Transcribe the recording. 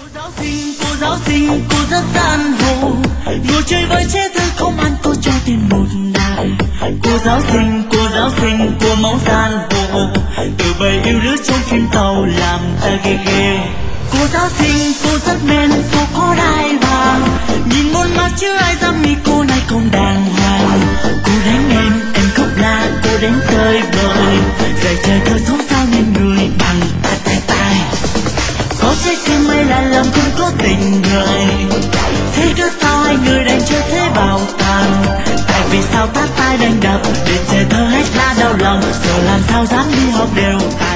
cô giáo xinh, cô rất gian hồ, ngồi chơi với trẻ thơ không ăn cô cho tiền một đàn. Cô giáo xinh, cô mẫu gian hồ, từ bầy yêu đứa trong phim tàu làm ta ghê ghê. Cô giáo xinh, cô rất men, cô có đai vàng, nhìn muôn mắt chứ ai dám nghĩ cô này không đàng hoàng. Cô đánh em khóc la, cô đánh tơi bời, dạy trời thơ sống sao nên người bằng tay. Có trái tim hay là lòng không có tình người, thế cớ sao hai người đành chơi thế bảo tàng. Tại vì sao tát tai đành đập để trẻ thơ hết la đau lòng, giờ làm sao dám đi học đều.